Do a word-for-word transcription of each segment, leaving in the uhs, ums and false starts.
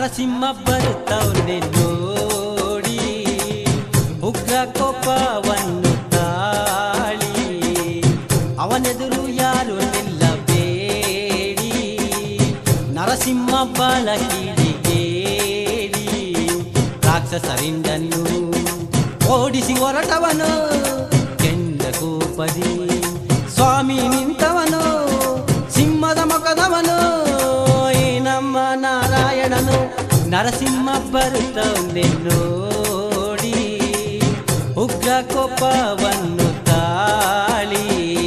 ನರಸಿಂಹ ಬರುತ್ತವನೆ ನೋಡಿ ಉಗ್ರ ಕೋಪವನ್ನು ತಾಳಿ ಅವನೆದುರು ಯಾರು ನಿಲ್ಲಬೇಡಿ ನರಸಿಂಹ ಬಾಳ ಕಿಡಿಗೇಡಿ ರಾಕ್ಷಸರಿಂದನ್ನು ಓಡಿಸಿ ಹೊರಟವನು ಕೆಂಡ ಕೋಪದಿ ಸ್ವಾಮಿ ನಿಂತವನು ಸಿಂಹದ ಮುಖದವನು ಈ ನಮ್ಮ ನಾರಾಯಣನು ನರಸಿಂಹ ಬರುತ್ತವನೆ ನೋಡಿ ಉಗ್ರ ಕೋಪವನ್ನು ತಾಳಿ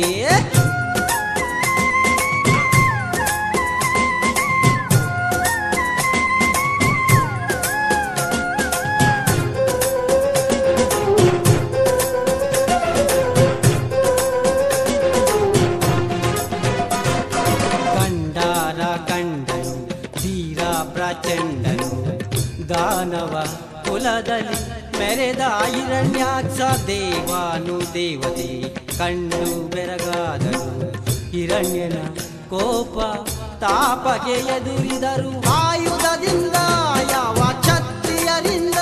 ಕಂಡಾರ ಕಂಡನು ಧೀರ ಪ್ರಚಂಡನು ದಾನವ ಕುಲದಲ್ಲಿ ಮೆರೆದ ಹಿರಣ್ಯಾಕ್ಷ ದೇವಾನು ದೇವತೆ ಕಂಡು ಬೆರಗಾದರು ಹಿರಣ್ಯನ ಕೋಪ ತಾಪಗೆ ಎದುರಿದರು ಆಯುಧದಿಂದ ಯಾವ ಕ್ಷತ್ರಿಯರಿಂದ